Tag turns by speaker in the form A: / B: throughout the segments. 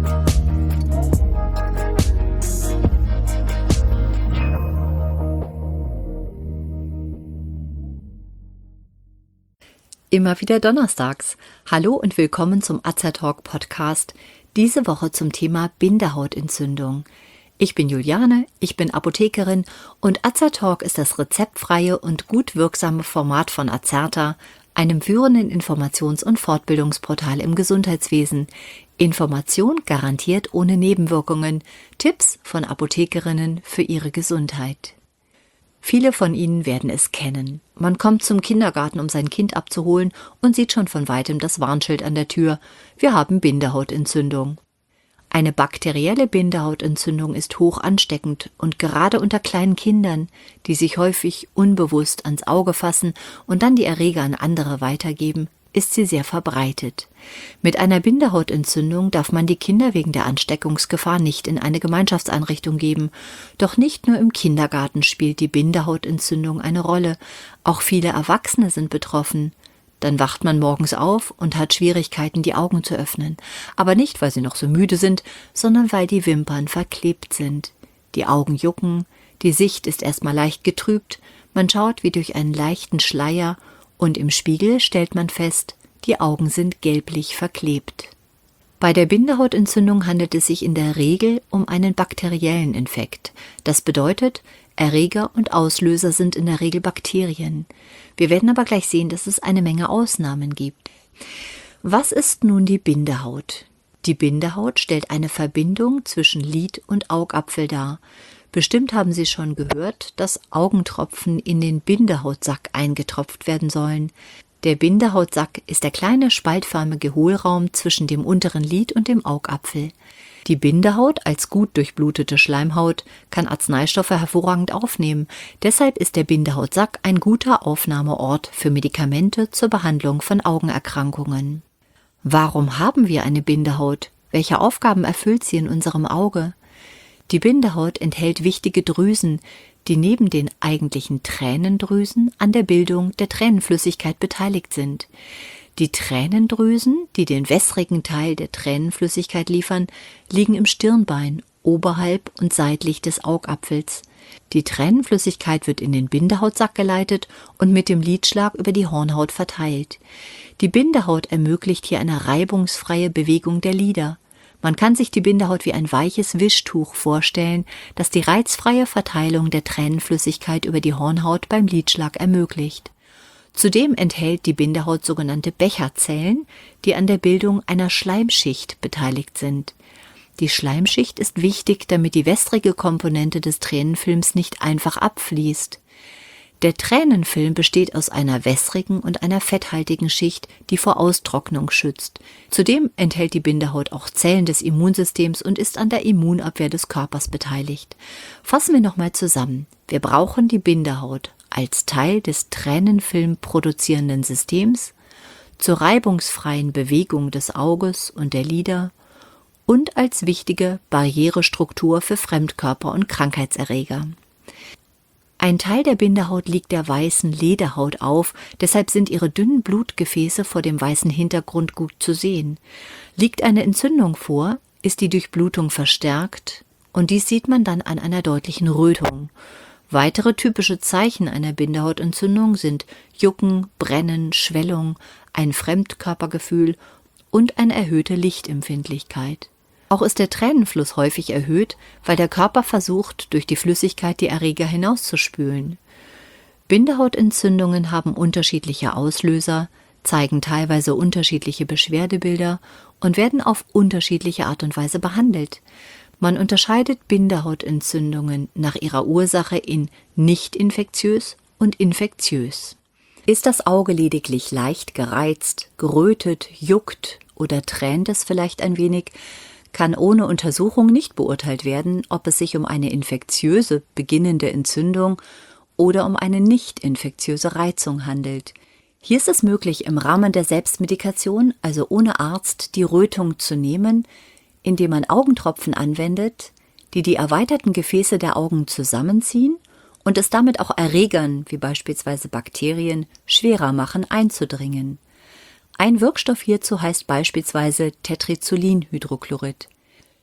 A: Immer wieder donnerstags. Hallo und willkommen zum Azertalk Podcast. Diese Woche zum Thema Bindehautentzündung. Ich bin Juliane, ich bin Apothekerin und Azertalk ist das rezeptfreie und gut wirksame Format von Azerta, einem führenden Informations- und Fortbildungsportal im Gesundheitswesen. Information garantiert ohne Nebenwirkungen. Tipps von Apothekerinnen für ihre Gesundheit. Viele von Ihnen werden es kennen. Man kommt zum Kindergarten, um sein Kind abzuholen und sieht schon von weitem das Warnschild an der Tür. Wir haben Bindehautentzündung. Eine bakterielle Bindehautentzündung ist hoch ansteckend und gerade unter kleinen Kindern, die sich häufig unbewusst ans Auge fassen und dann die Erreger an andere weitergeben, ist sie sehr verbreitet. Mit einer Bindehautentzündung darf man die Kinder wegen der Ansteckungsgefahr nicht in eine Gemeinschaftseinrichtung geben. Doch nicht nur im Kindergarten spielt die Bindehautentzündung eine Rolle, auch viele Erwachsene sind betroffen. Dann wacht man morgens auf und hat Schwierigkeiten, die Augen zu öffnen. Aber nicht, weil sie noch so müde sind, sondern weil die Wimpern verklebt sind. Die Augen jucken, die Sicht ist erstmal leicht getrübt, man schaut wie durch einen leichten Schleier und im Spiegel stellt man fest, die Augen sind gelblich verklebt. Bei der Bindehautentzündung handelt es sich in der Regel um einen bakteriellen Infekt. Das bedeutet, Erreger und Auslöser sind in der Regel Bakterien. Wir werden aber gleich sehen, dass es eine Menge Ausnahmen gibt. Was ist nun die Bindehaut? Die Bindehaut stellt eine Verbindung zwischen Lid und Augapfel dar. Bestimmt haben Sie schon gehört, dass Augentropfen in den Bindehautsack eingetropft werden sollen. Der Bindehautsack ist der kleine spaltförmige Hohlraum zwischen dem unteren Lid und dem Augapfel. Die Bindehaut als gut durchblutete Schleimhaut kann Arzneistoffe hervorragend aufnehmen. Deshalb ist der Bindehautsack ein guter Aufnahmeort für Medikamente zur Behandlung von Augenerkrankungen. Warum haben wir eine Bindehaut? Welche Aufgaben erfüllt sie in unserem Auge? Die Bindehaut enthält wichtige Drüsen, die neben den eigentlichen Tränendrüsen an der Bildung der Tränenflüssigkeit beteiligt sind. Die Tränendrüsen, die den wässrigen Teil der Tränenflüssigkeit liefern, liegen im Stirnbein, oberhalb und seitlich des Augapfels. Die Tränenflüssigkeit wird in den Bindehautsack geleitet und mit dem Lidschlag über die Hornhaut verteilt. Die Bindehaut ermöglicht hier eine reibungsfreie Bewegung der Lider. Man kann sich die Bindehaut wie ein weiches Wischtuch vorstellen, das die reizfreie Verteilung der Tränenflüssigkeit über die Hornhaut beim Lidschlag ermöglicht. Zudem enthält die Bindehaut sogenannte Becherzellen, die an der Bildung einer Schleimschicht beteiligt sind. Die Schleimschicht ist wichtig, damit die wässrige Komponente des Tränenfilms nicht einfach abfließt. Der Tränenfilm besteht aus einer wässrigen und einer fetthaltigen Schicht, die vor Austrocknung schützt. Zudem enthält die Bindehaut auch Zellen des Immunsystems und ist an der Immunabwehr des Körpers beteiligt. Fassen wir nochmal zusammen. Wir brauchen die Bindehaut als Teil des Tränenfilm produzierenden Systems, zur reibungsfreien Bewegung des Auges und der Lider und als wichtige Barrierestruktur für Fremdkörper und Krankheitserreger. Ein Teil der Bindehaut liegt der weißen Lederhaut auf, deshalb sind ihre dünnen Blutgefäße vor dem weißen Hintergrund gut zu sehen. Liegt eine Entzündung vor, ist die Durchblutung verstärkt und dies sieht man dann an einer deutlichen Rötung. Weitere typische Zeichen einer Bindehautentzündung sind Jucken, Brennen, Schwellung, ein Fremdkörpergefühl und eine erhöhte Lichtempfindlichkeit. Auch ist der Tränenfluss häufig erhöht, weil der Körper versucht, durch die Flüssigkeit die Erreger hinauszuspülen. Bindehautentzündungen haben unterschiedliche Auslöser, zeigen teilweise unterschiedliche Beschwerdebilder und werden auf unterschiedliche Art und Weise behandelt. Man unterscheidet Bindehautentzündungen nach ihrer Ursache in nicht infektiös und infektiös. Ist das Auge lediglich leicht gereizt, gerötet, juckt oder tränt es vielleicht ein wenig, kann ohne Untersuchung nicht beurteilt werden, ob es sich um eine infektiöse beginnende Entzündung oder um eine nicht infektiöse Reizung handelt. Hier ist es möglich, im Rahmen der Selbstmedikation, also ohne Arzt, die Rötung zu nehmen, indem man Augentropfen anwendet, die die erweiterten Gefäße der Augen zusammenziehen und es damit auch Erregern, wie beispielsweise Bakterien, schwerer machen, einzudringen. Ein Wirkstoff hierzu heißt beispielsweise Tetraethylenhydrochlorid.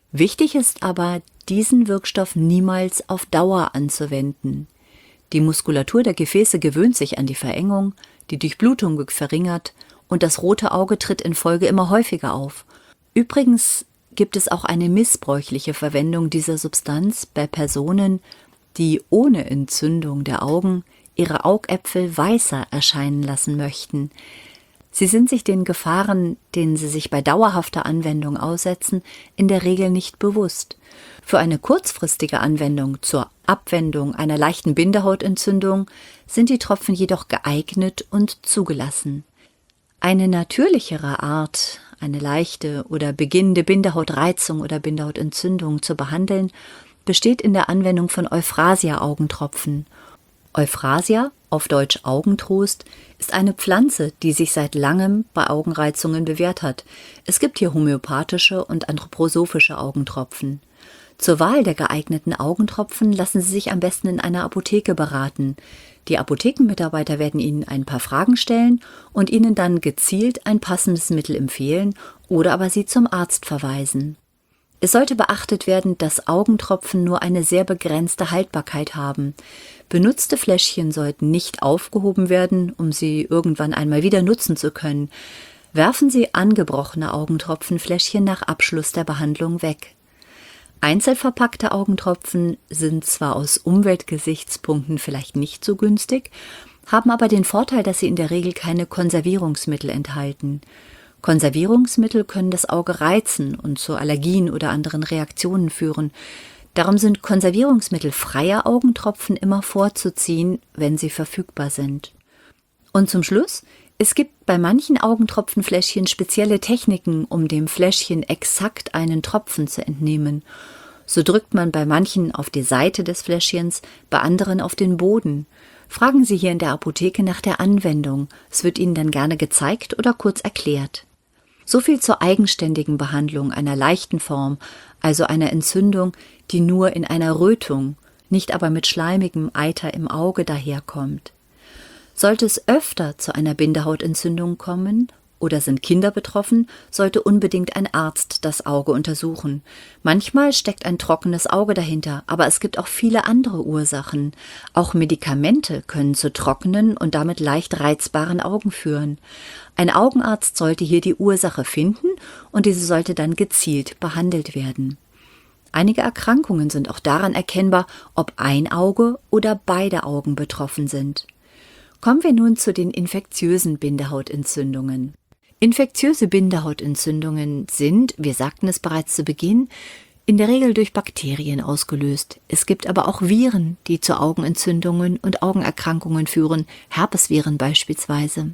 A: Wichtig ist aber, diesen Wirkstoff niemals auf Dauer anzuwenden. Die Muskulatur der Gefäße gewöhnt sich an die Verengung, die Durchblutung wird verringert und das rote Auge tritt in Folge immer häufiger auf. Übrigens gibt es auch eine missbräuchliche Verwendung dieser Substanz bei Personen, die ohne Entzündung der Augen ihre Augäpfel weißer erscheinen lassen möchten. Sie sind sich den Gefahren, denen sie sich bei dauerhafter Anwendung aussetzen, in der Regel nicht bewusst. Für eine kurzfristige Anwendung zur Abwendung einer leichten Bindehautentzündung sind die Tropfen jedoch geeignet und zugelassen. Eine natürlichere Art, eine leichte oder beginnende Bindehautreizung oder Bindehautentzündung zu behandeln, besteht in der Anwendung von Euphrasia-Augentropfen. Euphrasia, auf Deutsch Augentrost, ist eine Pflanze, die sich seit langem bei Augenreizungen bewährt hat. Es gibt hier homöopathische und anthroposophische Augentropfen. Zur Wahl der geeigneten Augentropfen lassen Sie sich am besten in einer Apotheke beraten. Die Apothekenmitarbeiter werden Ihnen ein paar Fragen stellen und Ihnen dann gezielt ein passendes Mittel empfehlen oder aber Sie zum Arzt verweisen. Es sollte beachtet werden, dass Augentropfen nur eine sehr begrenzte Haltbarkeit haben. Benutzte Fläschchen sollten nicht aufgehoben werden, um sie irgendwann einmal wieder nutzen zu können. Werfen Sie angebrochene Augentropfenfläschchen nach Abschluss der Behandlung weg. Einzelverpackte Augentropfen sind zwar aus Umweltgesichtspunkten vielleicht nicht so günstig, haben aber den Vorteil, dass sie in der Regel keine Konservierungsmittel enthalten. Konservierungsmittel können das Auge reizen und zu Allergien oder anderen Reaktionen führen. Darum sind konservierungsmittelfreie Augentropfen immer vorzuziehen, wenn sie verfügbar sind. Und zum Schluss: Es gibt bei manchen Augentropfenfläschchen spezielle Techniken, um dem Fläschchen exakt einen Tropfen zu entnehmen. So drückt man bei manchen auf die Seite des Fläschchens, bei anderen auf den Boden. Fragen Sie hier in der Apotheke nach der Anwendung. Es wird Ihnen dann gerne gezeigt oder kurz erklärt. So viel zur eigenständigen Behandlung einer leichten Form, also einer Entzündung, die nur in einer Rötung, nicht aber mit schleimigem Eiter im Auge daherkommt. Sollte es öfter zu einer Bindehautentzündung kommen oder sind Kinder betroffen, sollte unbedingt ein Arzt das Auge untersuchen. Manchmal steckt ein trockenes Auge dahinter, aber es gibt auch viele andere Ursachen. Auch Medikamente können zu trockenen und damit leicht reizbaren Augen führen. Ein Augenarzt sollte hier die Ursache finden und diese sollte dann gezielt behandelt werden. Einige Erkrankungen sind auch daran erkennbar, ob ein Auge oder beide Augen betroffen sind. Kommen wir nun zu den infektiösen Bindehautentzündungen. Infektiöse Bindehautentzündungen sind, wir sagten es bereits zu Beginn, in der Regel durch Bakterien ausgelöst. Es gibt aber auch Viren, die zu Augenentzündungen und Augenerkrankungen führen, Herpesviren beispielsweise.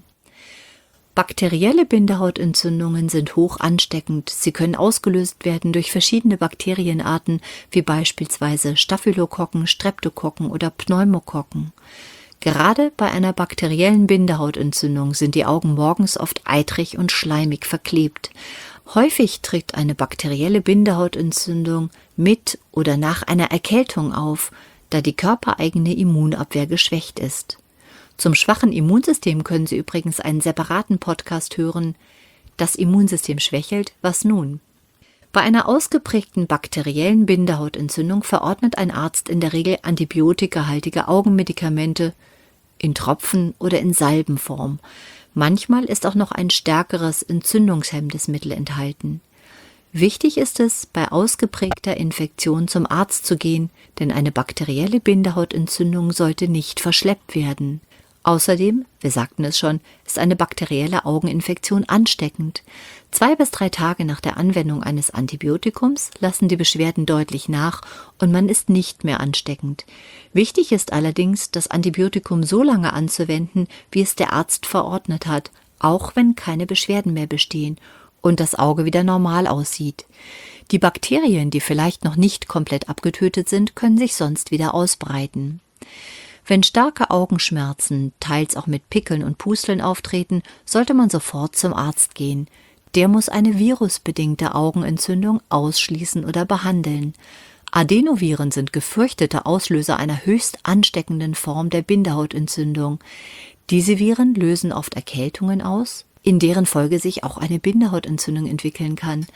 A: Bakterielle Bindehautentzündungen sind hoch ansteckend. Sie können ausgelöst werden durch verschiedene Bakterienarten, wie beispielsweise Staphylokokken, Streptokokken oder Pneumokokken. Gerade bei einer bakteriellen Bindehautentzündung sind die Augen morgens oft eitrig und schleimig verklebt. Häufig tritt eine bakterielle Bindehautentzündung mit oder nach einer Erkältung auf, da die körpereigene Immunabwehr geschwächt ist. Zum schwachen Immunsystem können Sie übrigens einen separaten Podcast hören. Das Immunsystem schwächelt, was nun? Bei einer ausgeprägten bakteriellen Bindehautentzündung verordnet ein Arzt in der Regel antibiotikahaltige Augenmedikamente in Tropfen- oder in Salbenform. Manchmal ist auch noch ein stärkeres entzündungshemmendes Mittel enthalten. Wichtig ist es, bei ausgeprägter Infektion zum Arzt zu gehen, denn eine bakterielle Bindehautentzündung sollte nicht verschleppt werden. Außerdem, wir sagten es schon, ist eine bakterielle Augeninfektion ansteckend. 2 bis 3 Tage nach der Anwendung eines Antibiotikums lassen die Beschwerden deutlich nach und man ist nicht mehr ansteckend. Wichtig ist allerdings, das Antibiotikum so lange anzuwenden, wie es der Arzt verordnet hat, auch wenn keine Beschwerden mehr bestehen und das Auge wieder normal aussieht. Die Bakterien, die vielleicht noch nicht komplett abgetötet sind, können sich sonst wieder ausbreiten. Wenn starke Augenschmerzen, teils auch mit Pickeln und Pusteln auftreten, sollte man sofort zum Arzt gehen. Der muss eine virusbedingte Augenentzündung ausschließen oder behandeln. Adenoviren sind gefürchtete Auslöser einer höchst ansteckenden Form der Bindehautentzündung. Diese Viren lösen oft Erkältungen aus, in deren Folge sich auch eine Bindehautentzündung entwickeln kann.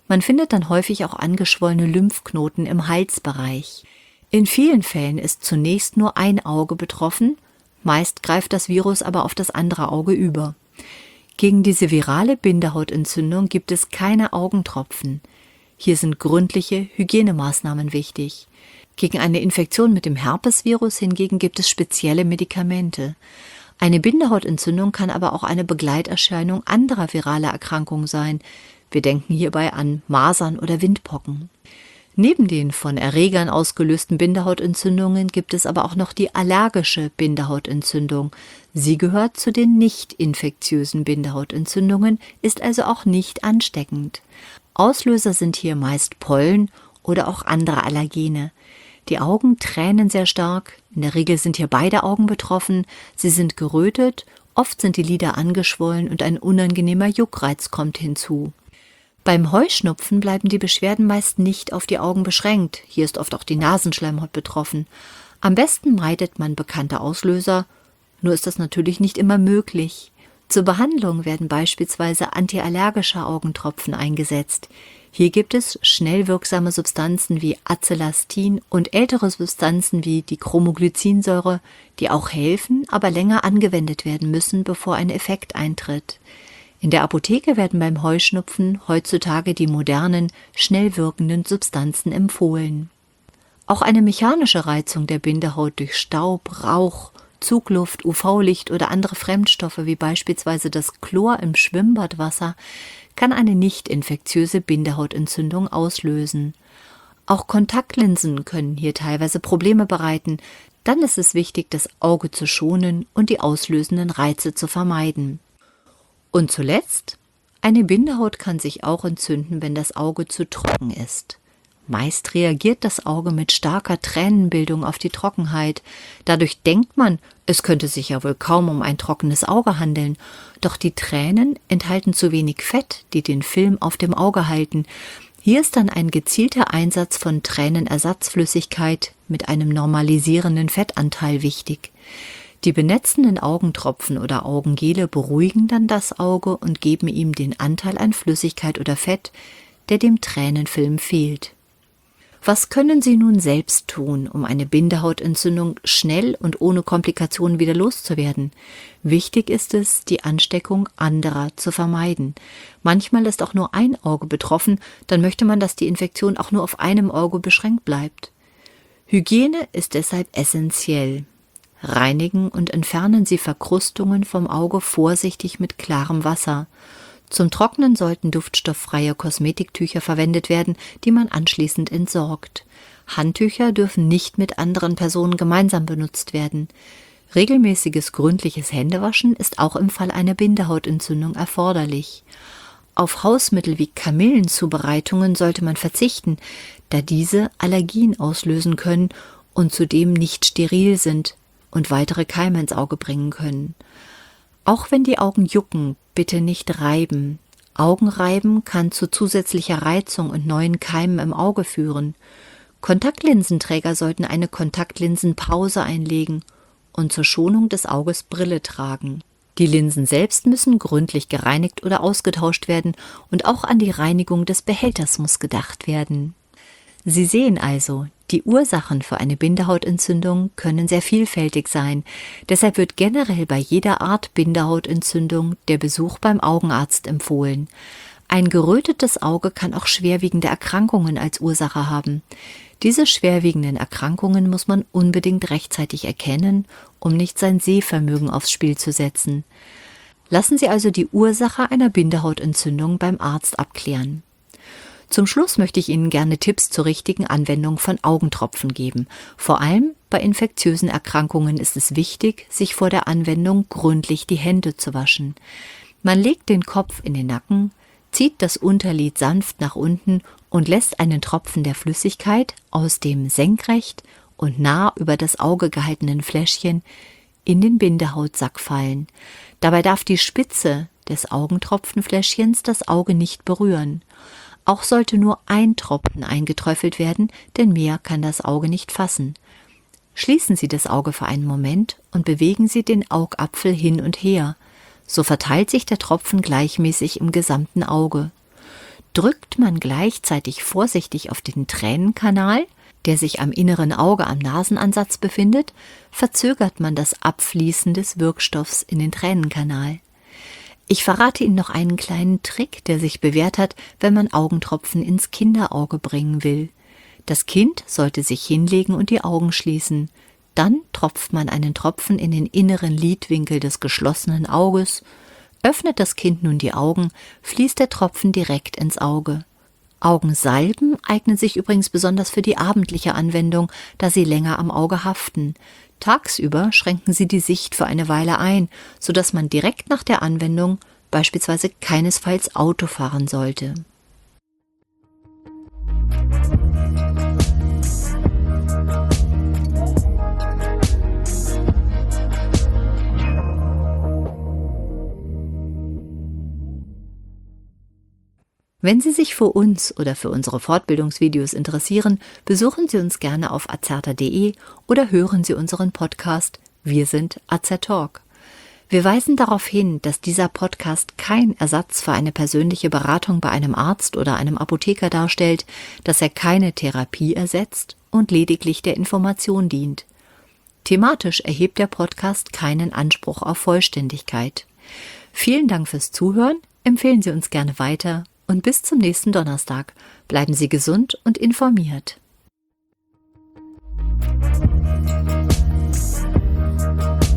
A: Man findet dann häufig auch angeschwollene Lymphknoten im Halsbereich. In vielen Fällen ist zunächst nur ein Auge betroffen, meist greift das Virus aber auf das andere Auge über. Gegen diese virale Bindehautentzündung gibt es keine Augentropfen. Hier sind gründliche Hygienemaßnahmen wichtig. Gegen eine Infektion mit dem Herpesvirus hingegen gibt es spezielle Medikamente. Eine Bindehautentzündung kann aber auch eine Begleiterscheinung anderer viraler Erkrankungen sein. Wir denken hierbei an Masern oder Windpocken. Neben den von Erregern ausgelösten Bindehautentzündungen gibt es aber auch noch die allergische Bindehautentzündung. Sie gehört zu den nicht infektiösen Bindehautentzündungen, ist also auch nicht ansteckend. Auslöser sind hier meist Pollen oder auch andere Allergene. Die Augen tränen sehr stark, in der Regel sind hier beide Augen betroffen, sie sind gerötet, oft sind die Lider angeschwollen und ein unangenehmer Juckreiz kommt hinzu. Beim Heuschnupfen bleiben die Beschwerden meist nicht auf die Augen beschränkt, hier ist oft auch die Nasenschleimhaut betroffen. Am besten meidet man bekannte Auslöser, nur ist das natürlich nicht immer möglich. Zur Behandlung werden beispielsweise antiallergische Augentropfen eingesetzt. Hier gibt es schnell wirksame Substanzen wie Acelastin und ältere Substanzen wie die Chromoglycinsäure, die auch helfen, aber länger angewendet werden müssen, bevor ein Effekt eintritt. In der Apotheke werden beim Heuschnupfen heutzutage die modernen, schnell wirkenden Substanzen empfohlen. Auch eine mechanische Reizung der Bindehaut durch Staub, Rauch, Zugluft, UV-Licht oder andere Fremdstoffe wie beispielsweise das Chlor im Schwimmbadwasser kann eine nicht infektiöse Bindehautentzündung auslösen. Auch Kontaktlinsen können hier teilweise Probleme bereiten. Dann ist es wichtig, das Auge zu schonen und die auslösenden Reize zu vermeiden. Und zuletzt, eine Bindehaut kann sich auch entzünden, wenn das Auge zu trocken ist. Meist reagiert das Auge mit starker Tränenbildung auf die Trockenheit. Dadurch denkt man, es könnte sich ja wohl kaum um ein trockenes Auge handeln. Doch die Tränen enthalten zu wenig Fett, die den Film auf dem Auge halten. Hier ist dann ein gezielter Einsatz von Tränenersatzflüssigkeit mit einem normalisierenden Fettanteil wichtig. Die benetzenden Augentropfen oder Augengele beruhigen dann das Auge und geben ihm den Anteil an Flüssigkeit oder Fett, der dem Tränenfilm fehlt. Was können Sie nun selbst tun, um eine Bindehautentzündung schnell und ohne Komplikationen wieder loszuwerden? Wichtig ist es, die Ansteckung anderer zu vermeiden. Manchmal ist auch nur ein Auge betroffen, dann möchte man, dass die Infektion auch nur auf einem Auge beschränkt bleibt. Hygiene ist deshalb essentiell. Reinigen und entfernen Sie Verkrustungen vom Auge vorsichtig mit klarem Wasser. Zum Trocknen sollten duftstofffreie Kosmetiktücher verwendet werden, die man anschließend entsorgt. Handtücher dürfen nicht mit anderen Personen gemeinsam benutzt werden. Regelmäßiges gründliches Händewaschen ist auch im Fall einer Bindehautentzündung erforderlich. Auf Hausmittel wie Kamillenzubereitungen sollte man verzichten, da diese Allergien auslösen können und zudem nicht steril sind und weitere Keime ins Auge bringen können. Auch wenn die Augen jucken, bitte nicht reiben. Augenreiben kann zu zusätzlicher Reizung und neuen Keimen im Auge führen. Kontaktlinsenträger sollten eine Kontaktlinsenpause einlegen und zur Schonung des Auges Brille tragen. Die Linsen selbst müssen gründlich gereinigt oder ausgetauscht werden und auch an die Reinigung des Behälters muss gedacht werden. Sie sehen also, die Ursachen für eine Bindehautentzündung können sehr vielfältig sein. Deshalb wird generell bei jeder Art Bindehautentzündung der Besuch beim Augenarzt empfohlen. Ein gerötetes Auge kann auch schwerwiegende Erkrankungen als Ursache haben. Diese schwerwiegenden Erkrankungen muss man unbedingt rechtzeitig erkennen, um nicht sein Sehvermögen aufs Spiel zu setzen. Lassen Sie also die Ursache einer Bindehautentzündung beim Arzt abklären. Zum Schluss möchte ich Ihnen gerne Tipps zur richtigen Anwendung von Augentropfen geben. Vor allem bei infektiösen Erkrankungen ist es wichtig, sich vor der Anwendung gründlich die Hände zu waschen. Man legt den Kopf in den Nacken, zieht das Unterlid sanft nach unten und lässt einen Tropfen der Flüssigkeit aus dem senkrecht und nah über das Auge gehaltenen Fläschchen in den Bindehautsack fallen. Dabei darf die Spitze des Augentropfenfläschchens das Auge nicht berühren. Auch sollte nur ein Tropfen eingeträufelt werden, denn mehr kann das Auge nicht fassen. Schließen Sie das Auge für einen Moment und bewegen Sie den Augapfel hin und her. So verteilt sich der Tropfen gleichmäßig im gesamten Auge. Drückt man gleichzeitig vorsichtig auf den Tränenkanal, der sich am inneren Auge am Nasenansatz befindet, verzögert man das Abfließen des Wirkstoffs in den Tränenkanal. Ich verrate Ihnen noch einen kleinen Trick, der sich bewährt hat, wenn man Augentropfen ins Kinderauge bringen will. Das Kind sollte sich hinlegen und die Augen schließen. Dann tropft man einen Tropfen in den inneren Lidwinkel des geschlossenen Auges. Öffnet das Kind nun die Augen, fließt der Tropfen direkt ins Auge. Augensalben eignen sich übrigens besonders für die abendliche Anwendung, da sie länger am Auge haften. Tagsüber schränken sie die Sicht für eine Weile ein, sodass man direkt nach der Anwendung beispielsweise keinesfalls Auto fahren sollte. Wenn Sie sich für uns oder für unsere Fortbildungsvideos interessieren, besuchen Sie uns gerne auf azerta.de oder hören Sie unseren Podcast Wir sind Azertalk. Wir weisen darauf hin, dass dieser Podcast kein Ersatz für eine persönliche Beratung bei einem Arzt oder einem Apotheker darstellt, dass er keine Therapie ersetzt und lediglich der Information dient. Thematisch erhebt der Podcast keinen Anspruch auf Vollständigkeit. Vielen Dank fürs Zuhören, empfehlen Sie uns gerne weiter. Und bis zum nächsten Donnerstag. Bleiben Sie gesund und informiert.